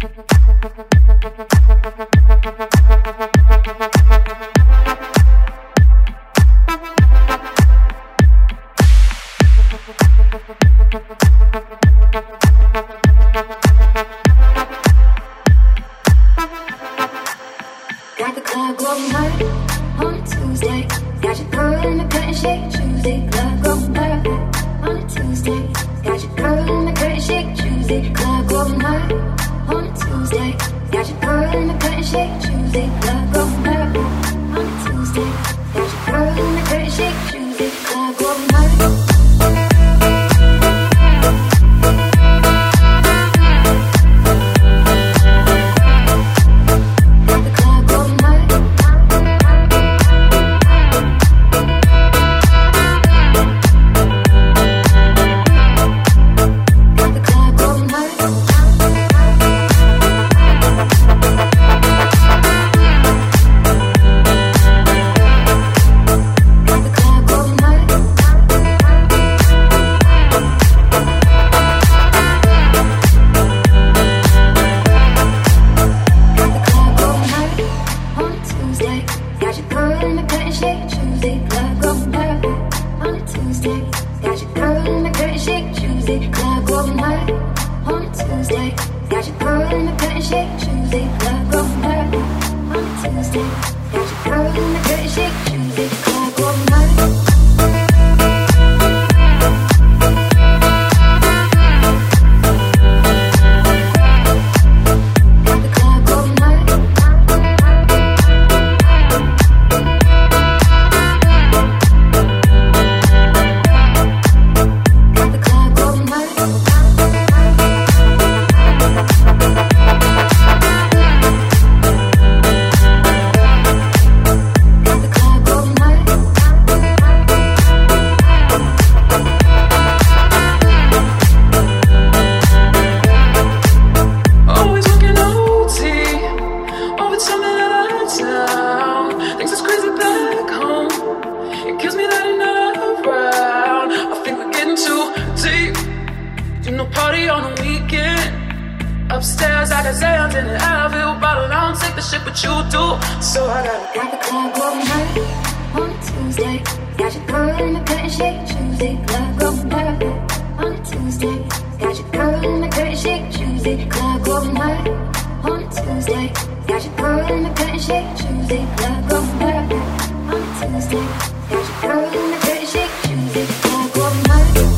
Got the club going hard on a Tuesday. Got your girl in the curtain shake Tuesday. Club going hard on a Tuesday. Got your girl in the curtain shake Tuesday. Club going hard on a Tuesday. Got your girl in the curtain shake Tuesday. Club going hard on a Tuesday. Got your girl in the curtain shake Tuesday. Club going hard. Tuesday, got your girl in the curtain shake Tuesday, club going hard.